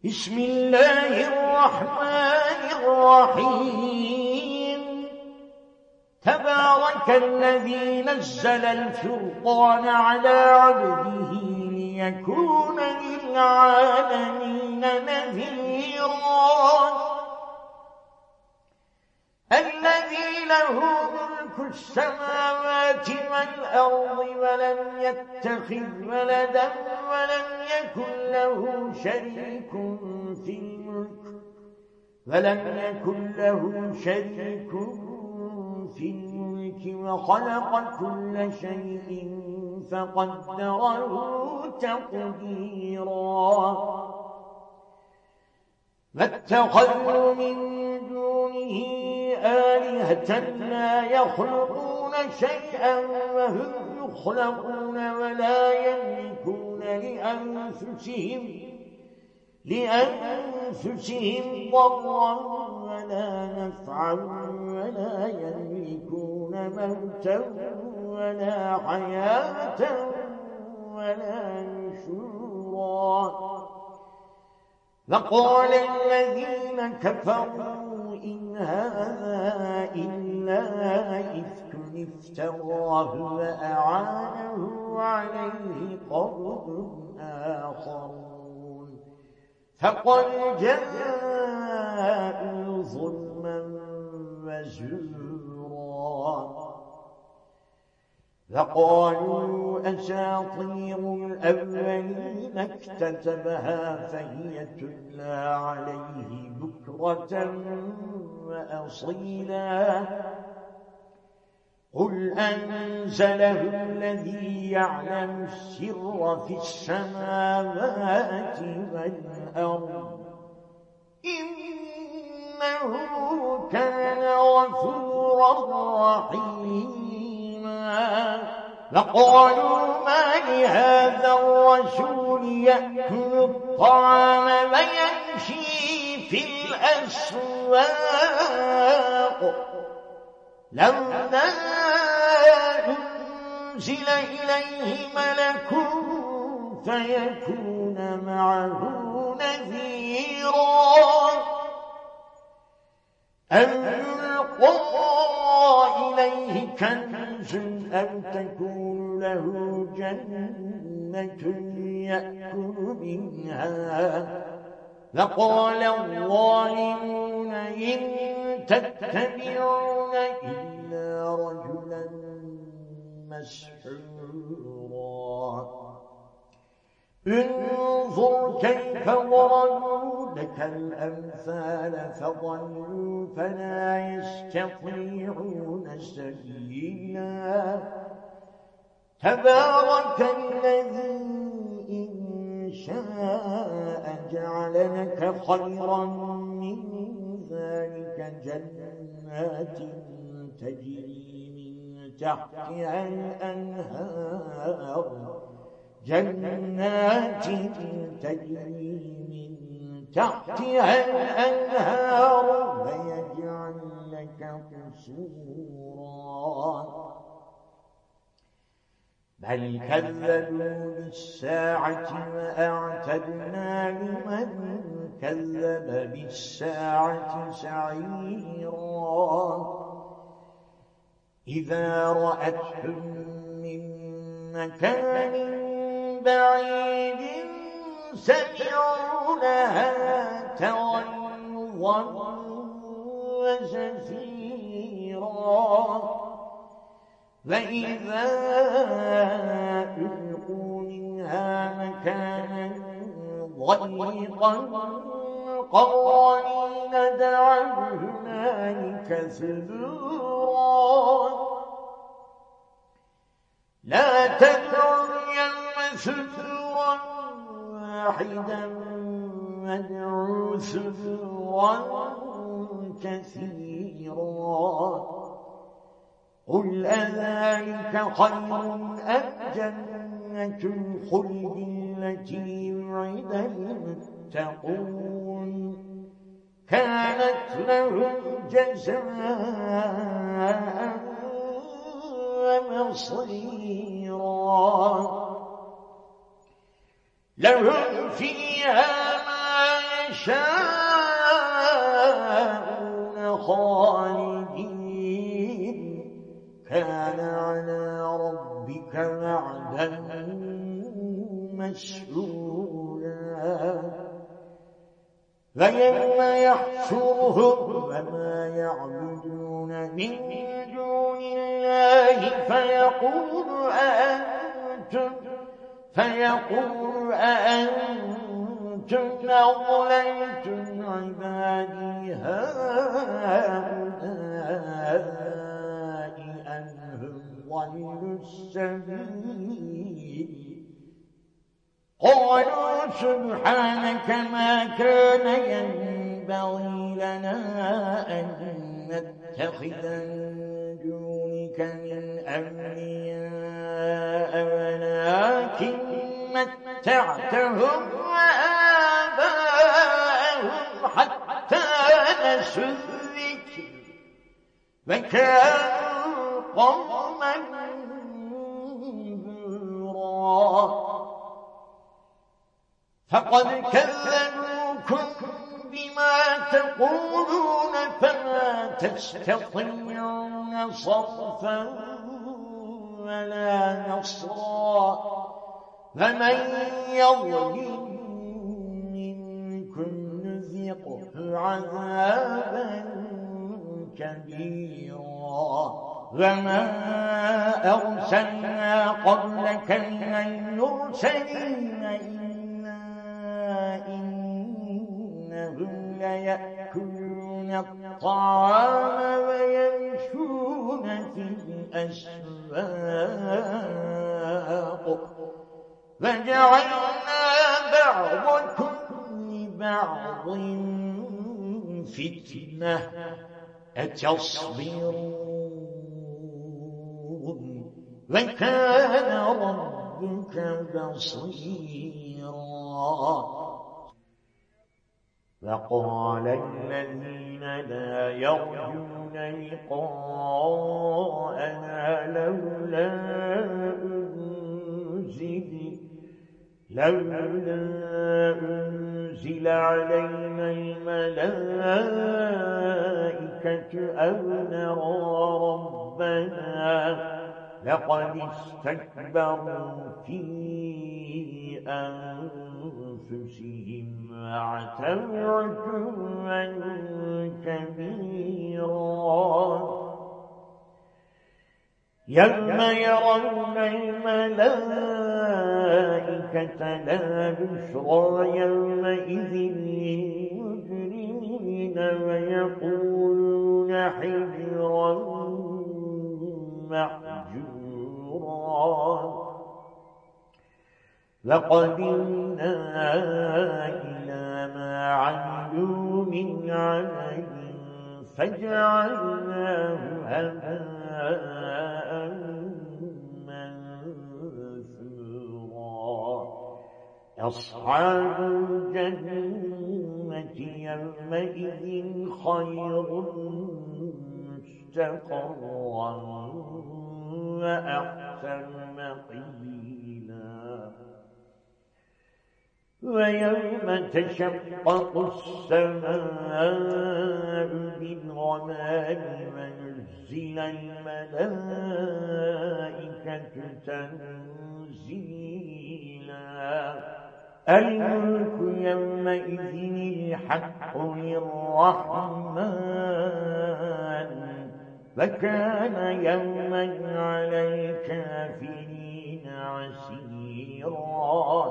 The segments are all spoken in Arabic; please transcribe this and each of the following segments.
بسم الله الرحمن الرحيم تبارك الذي نزل الفرقان على عبده ليكون للعالمين نذيرا الذي له ملك السماوات والأرض ولم يتخذ ولدا ولم يكن له شريك في الملك وخلق كل شيء فقدره تقديرا واتخذوا من دونه آلهة لا يخلقون شيئا وهم يخلقون ولا يملكون لأنفسهم ضرا ولا نفعا ولا يملكون موتا ولا حياة ولا نشورا وقال الذين كفروا إن هذا إلا إفك افتراه وأعانه عليه قوم آخرون فقد جاءوا ظلما وزورا وقالوا أساطير الأولين اكتتبها فهي تتلى عليه بكرة وأصيلا قل أنزله الذي يعلم السر في السماوات والأرض إنه كان غفورا رحيما وقالوا ما لهذا الرسول يأكل الطعام ويمشي في الأسواق لولا أنزل إليه ملك فيكون معه نذيرا أن يلقى إليه كنز أو تكون له جنة يأكل منها وقال الظالمون إن تتبعون إلا رجلا مسحورا انظر كيف ضربوا لك الأمثال فضلوا فلا يستطيعون سبيلا تبارك الذي إن شاء جعل لك خيرا من ذلك جنات تجري من تحتها الأنهار ويجعل لك قصورا بل كذبوا بالساعة وأعتدنا لمن كذب بالساعة سعيرا إذا رأتهم من مكان بعيد سمعوا لها تغيظا وزفيرا وإذا ألقوا منها مكانا ضيقا قرنين دعوا هنالك ثبورا لا تدعوا اليوم ثبورا واحدا وادعوا ثبورا كثيرا قل أذلك خير أم جنة الخلد التي وعد المتقون كانت لهم جزاء ومصيرا لهم فيها ما يشاءون خالدين كان على ربك وعدا مسئولا ويوم يحشرهم وما يعبدون من دون الله فيقول أأنتم أضللتم عبادي هؤلاء أم هم ضلوا السبيل قالوا سبحانك ما كان ينبغي لنا أن نتخذ من دونك من أولياء ولكن متعتهم وآباءهم حتى نسوا الذكر وكانوا قوما بورا فقد كذبوكم بما تقولون فما تستطيعون صرفا ولا نصرا فمن يظلم منكم نذقه عذابا كبيرا وما أرسلنا قبلك من المرسلين إنهم ليأكلون الطعام ويمشون في الأسواق فجعلنا بعضكم لبعض فتنة أتصبرون وكان ربك بصيرا وقال الذين لا يرجون لقاءنا لولا أنزل علينا الملائكة أو نرى ربنا لقد استكبروا في أنفسهم وعتوا عتوا كبيرا يوم يرون الملائكة لا بشرى يومئذ للمجرمين ويقولون حجرا محجورا لقدمنا إلى ما عملوا من عمل فجعلناه هباء منثورا أصحاب الجنة يومئذ خير مستقرا وأحسن مقيلا ويوم تشقق السماء بالغمام ونزل الملائكة تنزيلا الملك يومئذ الحق للرحمن فكان يوما على الكافرين عسيرا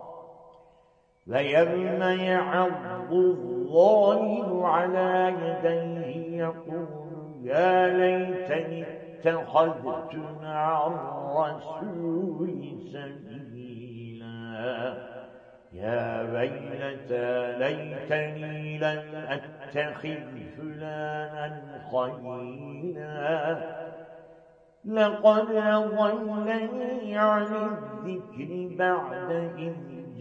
ويوم يعض الظالم على يديه يقول يا ليتني اتخذت مع الرسول سبيلا يا ويلتى ليتني لم أتخذ فلانا خليلا لقد أضلني عن الذكر بعد إذ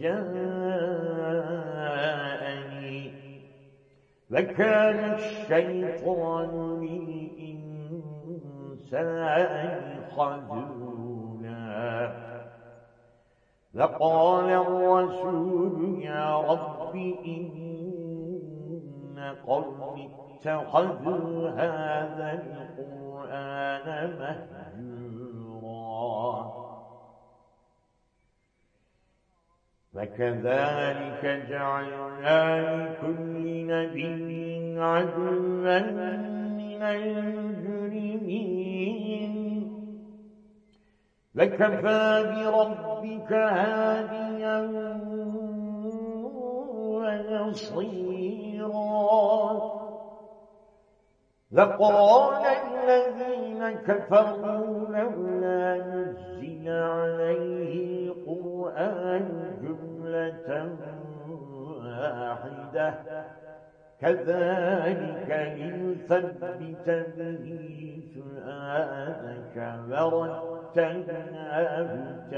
جاءني وكان الشيطان للإنسان خذولا وقال الرسول يا رب إن قوم اتخذوا هذا القرآن مهجورا فكذلك جعلنا لكل نبي عدوا من المجرمين فكفى بربك هاديا ونصيرا وقال الذين كفروا لولا نزل عليه القرآن جملة واحدة كذلك لنثبت به فؤادك ورتلناه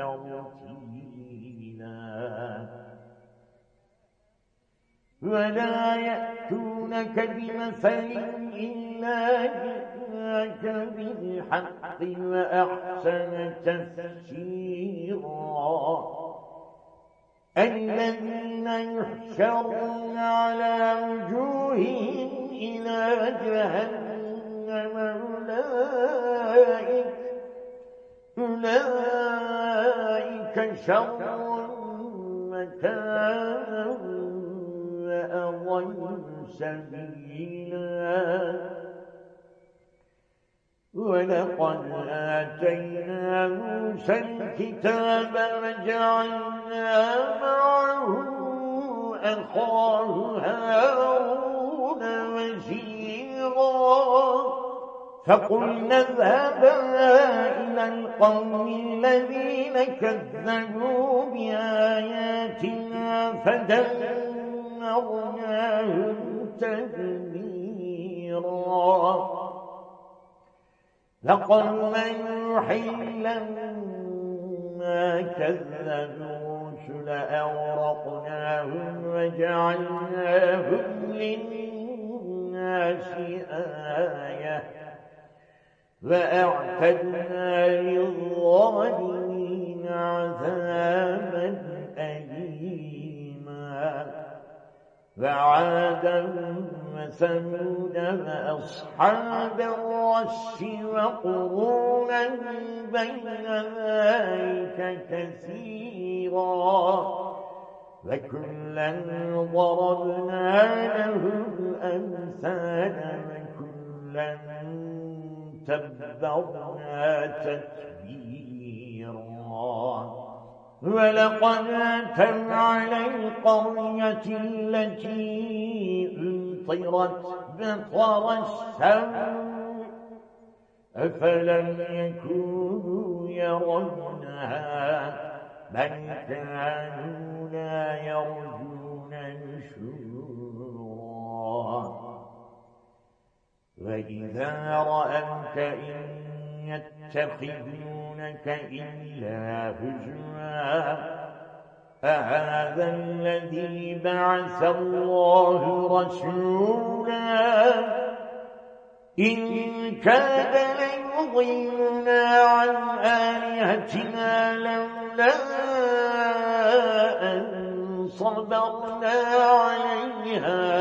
ترتيلا ولا يأتونك بمثل إلا جئناك بالحق وأحسن تفسيرا الذين يحشرون على وجوههم إلى جهنم أولئك شر مكانا وأضل سبيلا ولقد آتينا موسى الكتاب وجعلنا معه أخاه هارون وزيرا فقلنا اذهبا إلى القوم الذين كذبوا بآياتنا فدمرناهم تدميرا لقوم نوح لما كذبوا الرسل أغرقناهم وجعلناهم للناس آية وأعتدنا للظالمين عذابا أليما وعادا وثمود وأصحاب الرس وقرونا بين ذلك كثيرا وكلا ضربنا له الأمثال وكلا تبرنا تتبيرا ولقد أتوا على القرية التي أمطرت بطر السوء أفلم يكونوا يرونها بل كانوا لا يرجون نشورا وإذا رأوك إن يتخذونك إلا هزوا أهذا الذي بعث الله رسولا إن كاد ليضلنا عن آلهتنا لولا أن صبرنا عليها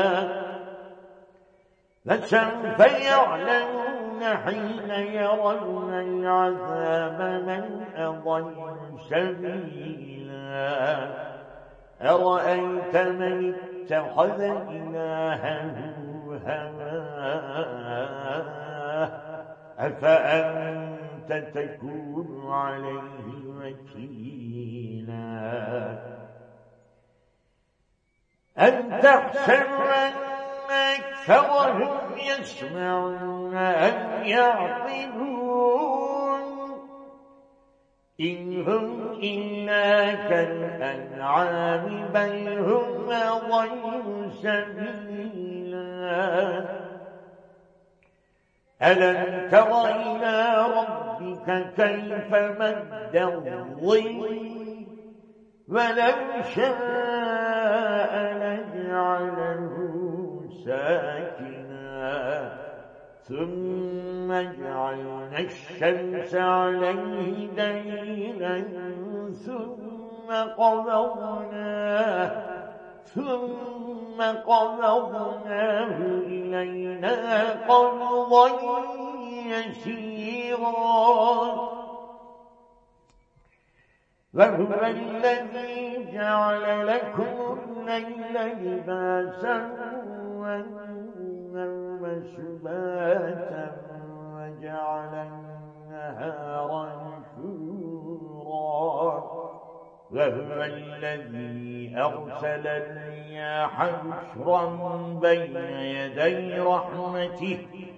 فسوف يعلمون حين يرون العذاب من أضل سبيلا أرأيت من اتخذ إلهه هواه أفأنت تكون عليه وكيلا أم تحسب أن أكثرهم يسمعون أم يعقلون إن هم إلا كالأنعام بل هم أضل سبيلا ألم تر إلى ربك كيف مد الظل ولو شاء لجعله ساكنا ثم جعلنا الشمس عليه دليلا ثم قبضناه ثم قبضناه إلينا قبضا يسيرا وهو الذي جعل لكم الليل لباسا والنوم سباتا وجعل النهار نشورا وهو الذي أرسل الرياح بشرا بين يدي رحمته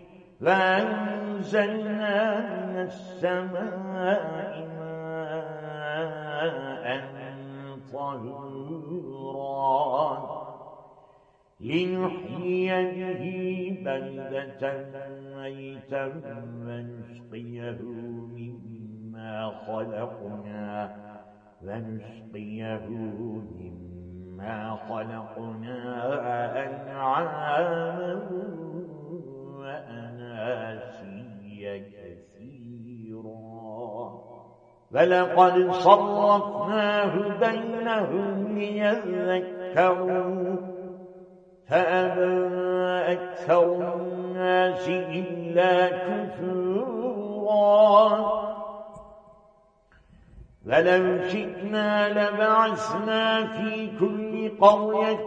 فأنزلنا من السماء ماء طهورا لنحيي به بلدة ميتا ونسقيه مما خلقنا أنعاما وأناسيا كثيرا ولقد صرفناه بينهم ليذكروا فأبى أكثر الناس إلا كفورا ولو شئنا لبعثنا في كل قرية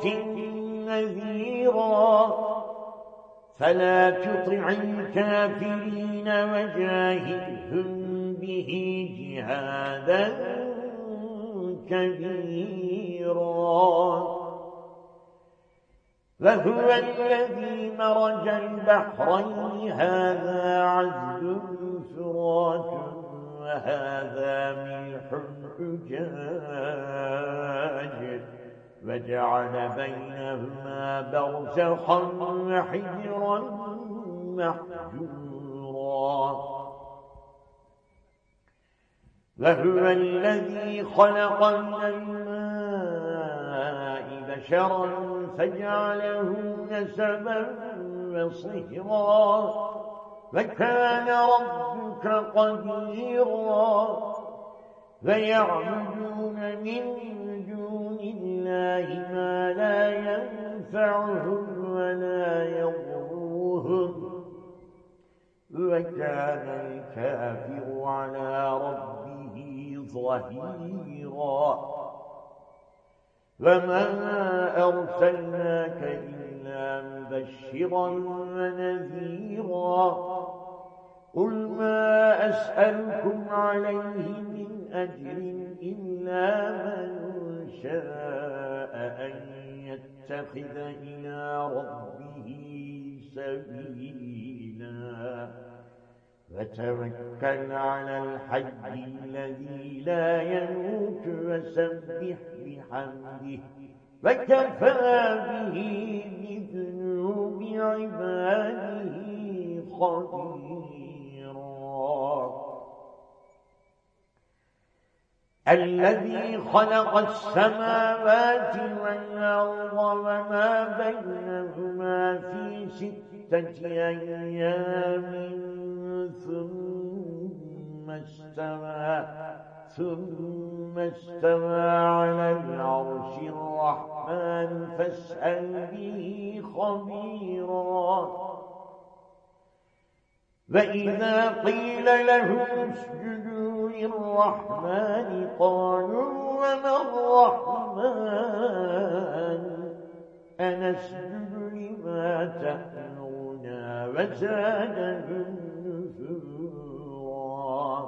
نذيرا فلا تطع الكافرين وجاهدهم به جهادا كبيرا وهو الذي مرج البحرين هذا عذب فرات وهذا ملح أجاج وجعل بينهما برزخا وحجرا محجورا وهو الذي خلق من الماء بشرا فجعله نسبا وصهرا وكان ربك قديرا فيعبدون من دون الله ما لا ينفعهم ولا يضرهم وكان الكافر على ربه ظهيرا وما أرسلناك إلا مبشرا ونذيرا قل ما أسألكم عليه من أجر إلا من شاء أن يتخذ إلى ربه سبيلا وتوكل على الحي الذي لا يموت وسبح بحمده وكفى به بذنوب عباده خبيرا الذي خلق السماوات والأرض وما بينهما في 6 أيام ثم استوى على العرش الرحمن فاسأل به خبيرا وإذا قيل لهم اسجدوا للرحمن قالوا وما الرحمن أنسجد لما تأمرنا وزادهم نفورا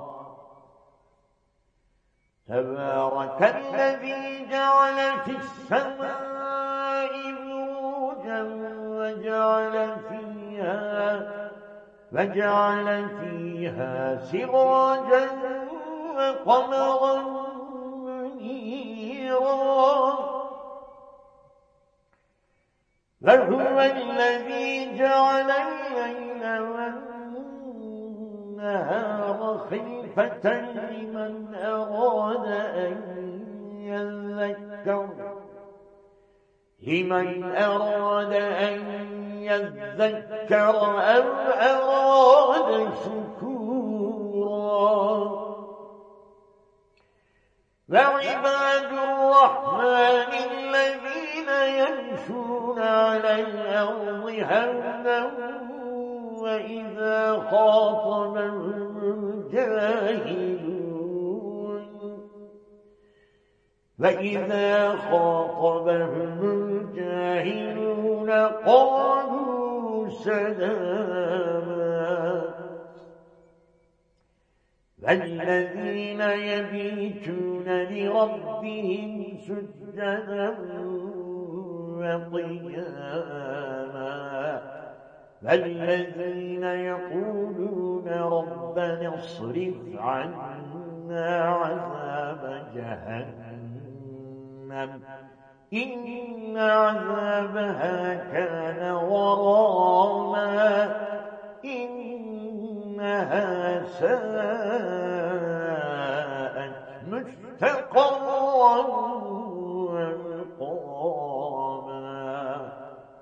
تبارك الذي جعل في السماء بروجا وجعل فيها سراجا وقمرا منيرا وهو الذي جعل الليل والنهار خلفة لمن أراد أن يذكر أو أراد شكورا وعباد الرحمن الذين يمشون على الأرض هونا وإذا خاطبهم الجاهلون قالوا سلاما والذين يبيتون لربهم سجدا وقياما والذين يقولون ربنا اصرف عنا عذاب جهنم إن عذابها كان غراما إنها ساءت مستقرا ومقاما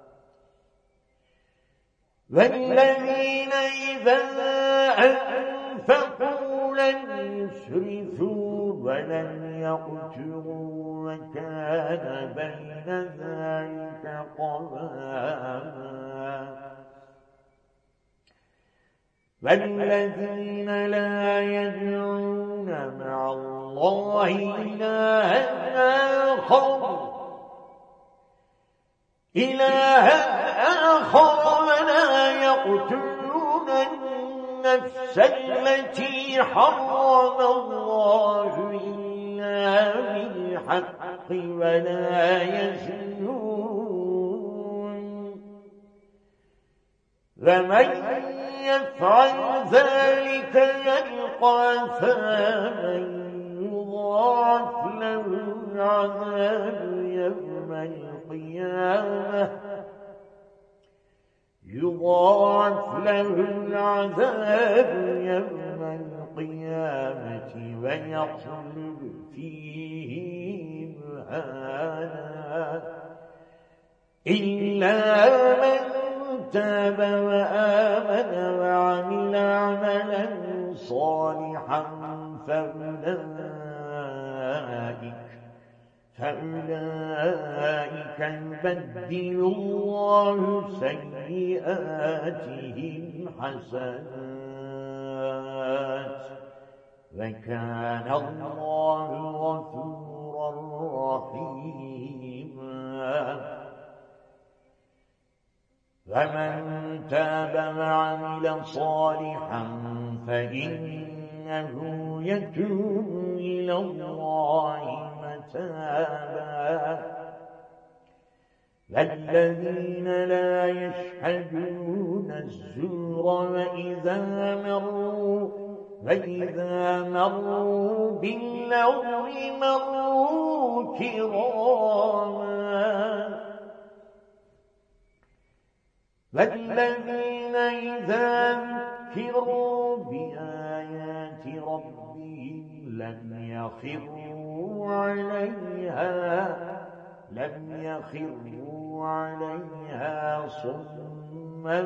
والذين إذا أنفقوا لم يسرفوا ولم يقتروا وكان بين ذلك قواما والذين لا يدعون مع الله إلها آخر ولا يقتلون النفس التي حرم الله إلا بالحق ولا يزنون ومن يفعل ذلك يلقى أثاما يضاعف له العذاب يوم القيامة ويخلد فيه مهانا إلا من تاب وآمن وعمل عملا صالحا فأولئك يبدل الله سيئاتهم حسنات وكان الله غفورا رحيما فمن تاب وعمل صالحا فإنه يتوب إلى الله متابا والذين لا يشهدون الزور وإذا مروا باللغو مروا كراما والذين إذا ذكروا بآيات ربهم لم يخروا عليها صما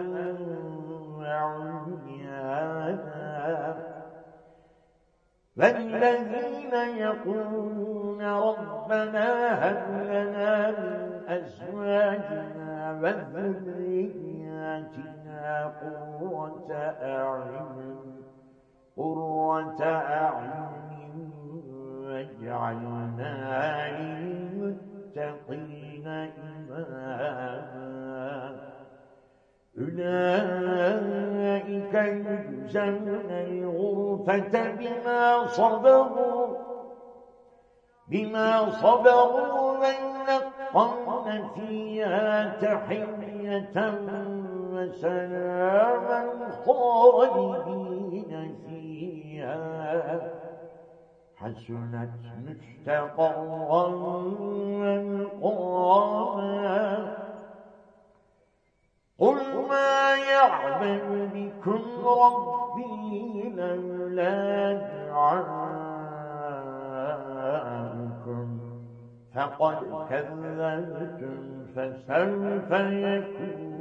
وعميانا والذين يقولون ربنا هب لنا من أزواجنا وذرياتنا قرة أعين واجعلنا للمتقين إماما أولئك يجزون الغرفة بما صبروا ويلقون فيها تحية وسلاما خالدين فيها حسنت مستقرا ومقاما قل ما يعمل بكم ربي لولا دعاؤكم فقد كذبتم فسوف يكون